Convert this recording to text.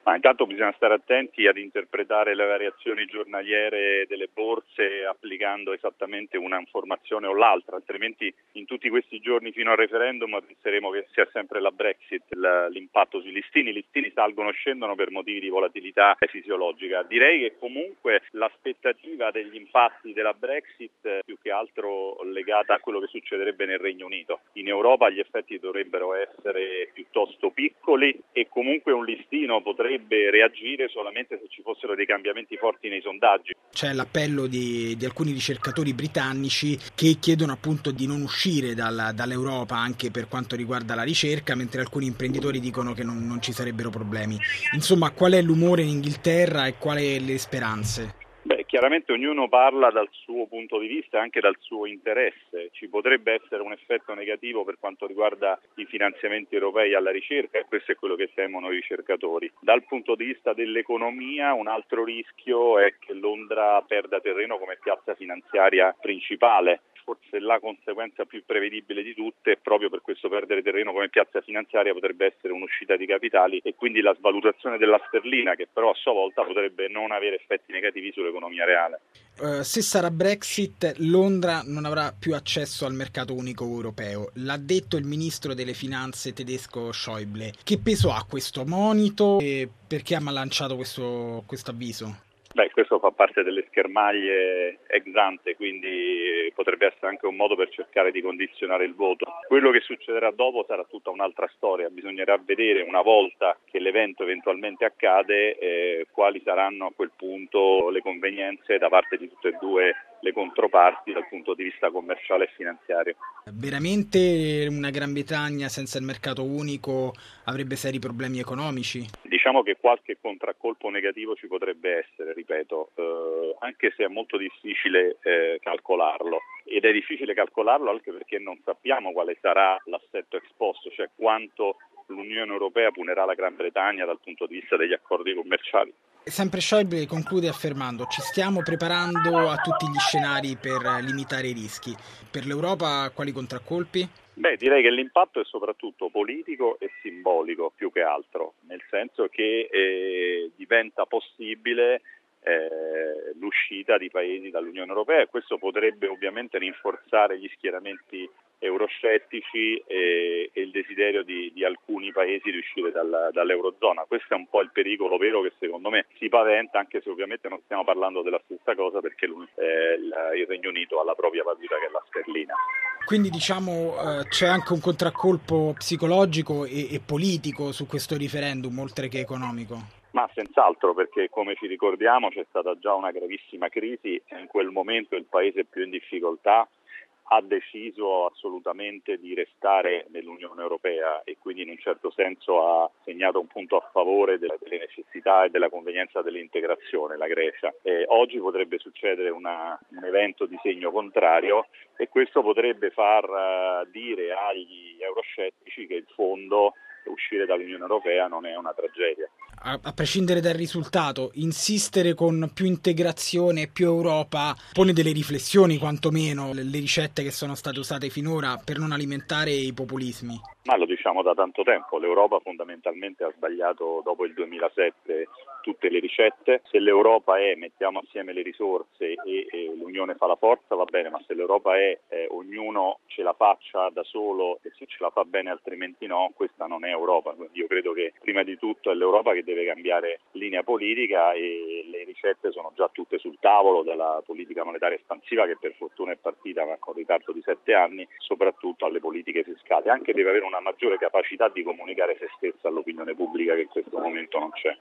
Ma intanto bisogna stare attenti ad interpretare le variazioni giornaliere delle borse applicando esattamente una informazione o l'altra, altrimenti in tutti questi giorni fino al referendum penseremo che sia sempre la Brexit l'impatto sui listini. I listini salgono o scendono per motivi di volatilità fisiologica. Direi che comunque l'aspettativa degli impatti della Brexit più che altro legata a quello che succederebbe nel Regno Unito. In Europa gli effetti dovrebbero essere piuttosto piccoli e comunque un listino potrebbe reagire solamente se ci fossero dei cambiamenti forti nei sondaggi. C'è l'appello di alcuni ricercatori britannici che chiedono appunto di non uscire dall'Europa anche per quanto riguarda la ricerca, mentre alcuni imprenditori dicono che non ci sarebbero problemi. Insomma, qual è l'umore in Inghilterra e quali le speranze? Beh, chiaramente ognuno parla dal suo punto di vista e anche dal suo interesse. Ci potrebbe essere un effetto negativo per quanto riguarda i finanziamenti europei alla ricerca e questo è quello che temono i ricercatori. Dal punto di vista dell'economia, un altro rischio è che Londra perda terreno come piazza finanziaria principale. Forse la conseguenza più prevedibile di tutte, proprio per questo perdere terreno come piazza finanziaria, potrebbe essere un'uscita di capitali e quindi la svalutazione della sterlina, che però a sua volta potrebbe non avere effetti negativi sull'economia reale. Se sarà Brexit, Londra non avrà più accesso al mercato unico europeo. L'ha detto il ministro delle finanze tedesco Schäuble. Che peso ha questo monito e perché ha lanciato questo avviso? Beh, questo fa parte delle schermaglie ex ante, quindi potrebbe essere anche un modo per cercare di condizionare il voto. Quello che succederà dopo sarà tutta un'altra storia, bisognerà vedere una volta che l'evento eventualmente accade quali saranno a quel punto le convenienze da parte di tutte e due le controparti dal punto di vista commerciale e finanziario. Veramente una Gran Bretagna senza il mercato unico avrebbe seri problemi economici? Diciamo che qualche contraccolpo negativo ci potrebbe essere, ripeto, anche se è molto difficile calcolarlo. Ed è difficile calcolarlo anche perché non sappiamo quale sarà l'assetto esposto, cioè quanto l'Unione Europea punerà la Gran Bretagna dal punto di vista degli accordi commerciali. Sempre Schäuble conclude affermando: ci stiamo preparando a tutti gli scenari per limitare i rischi. Per l'Europa quali contraccolpi? Beh, direi che l'impatto è soprattutto politico e simbolico più che altro, nel senso che diventa possibile l'uscita di paesi dall'Unione Europea e questo potrebbe ovviamente rinforzare gli schieramenti euroscettici e il desiderio di alcuni paesi di uscire dall'Eurozona. Questo è un po' il pericolo vero che secondo me si paventa, anche se ovviamente non stiamo parlando della stessa cosa perché il Regno Unito ha la propria valuta che è la sterlina. Quindi diciamo c'è anche un contraccolpo psicologico e politico su questo referendum, oltre che economico. Ma senz'altro, perché come ci ricordiamo c'è stata già una gravissima crisi e in quel momento il paese più in difficoltà ha deciso assolutamente di restare nell'Unione Europea e quindi in un certo senso ha segnato un punto a favore delle necessità e della convenienza dell'integrazione, la Grecia. Oggi potrebbe succedere un evento di segno contrario e questo potrebbe far dire agli euroscettici che in fondo uscire dall'Unione Europea non è una tragedia. A prescindere dal risultato, insistere con più integrazione e più Europa pone delle riflessioni, quantomeno, le ricette che sono state usate finora per non alimentare i populismi. Ma lo diciamo da tanto tempo, l'Europa fondamentalmente ha sbagliato dopo il 2007 tutte le ricette. Se l'Europa è mettiamo assieme le risorse e l'Unione fa la forza va bene, ma se l'Europa è ognuno ce la faccia da solo e se ce la fa bene altrimenti no, questa non è Europa. Quindi io credo che prima di tutto è l'Europa che deve cambiare linea politica e le ricette sono già tutte sul tavolo, dalla politica monetaria espansiva che per fortuna è partita ma con ritardo di 7 anni, soprattutto alle politiche fiscali. Anche deve avere una maggiore capacità di comunicare se stessa all'opinione pubblica che in questo momento non c'è.